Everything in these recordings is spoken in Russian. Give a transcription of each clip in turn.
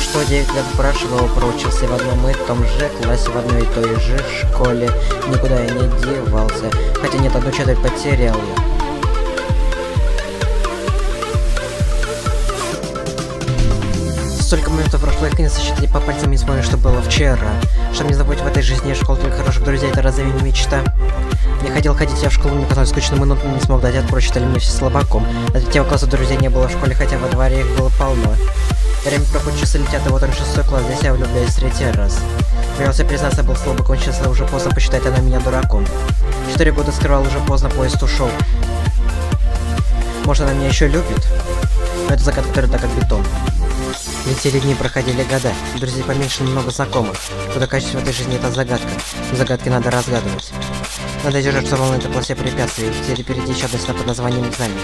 что 9 лет прошло, проучился в одном и том же классе, в одной и той же школе. Никуда я не девался, хотя нет, одну четверть потерял я. Столько моментов прошло, и конец считали по пальцам, не вспомню, что было вчера. Чтобы не забыть в этой жизни школу только хороших друзей, это разве не мечта? Не хотел ходить я в школу, мне казалось скучным, но не смог дать отпор, считали меня все слабаком. От третьего класса друзей не было в школе, хотя во дворе их было полно. Время проходит, часы летят, и вот он 6 класс, здесь я влюбляюсь в третий раз. Боялся признаться, был слабаком, сейчас уже поздно посчитать она меня дураком. 4 года скрывал, уже поздно, поезд ушел. Может, она меня еще любит? Но это загадка, которая так как бетон. Летели дни, проходили года, друзей поменьше, много знакомых. Куда качество в этой жизни — это загадка. Загадки надо разгадывать. Надо держаться ровно на полосе препятствий, теперь впереди еще одна стена под названием «Знание».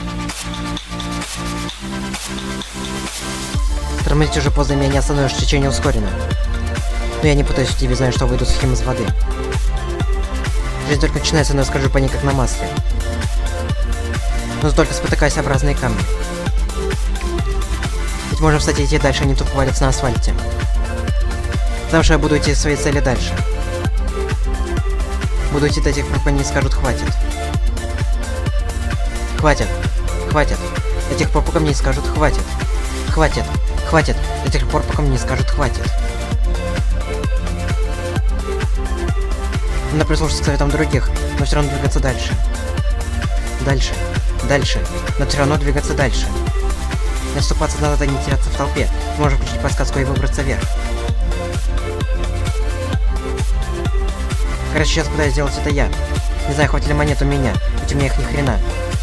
Тормозить уже поздно, меня не остановишь, течение ускорено. Но я не пытаюсь в тебе, знаю, что выйду сухим из воды. Жизнь только начинается, но я скажу по ней как на масле. Но только спотыкаясь об разные камни. Ведь можем, кстати, идти дальше, а не только валяться на асфальте. Потому что я буду идти к своей цели дальше. Буду идти до тех пор, пока мне скажут «хватит». Хватит. Хватит. До тех пор, пока мне скажут «хватит». Хватит. Хватит. До тех пор, пока мне скажут «хватит». Надо прислушаться к советам других, но все равно двигаться дальше. Дальше. Дальше. Но все равно двигаться дальше. Не отступаться назад и не теряться в толпе. Можем включить подсказку и выбраться вверх. Короче, сейчас пытаюсь сделать это я. Не знаю, хватит ли монет у меня, ведь у меня их ни хрена.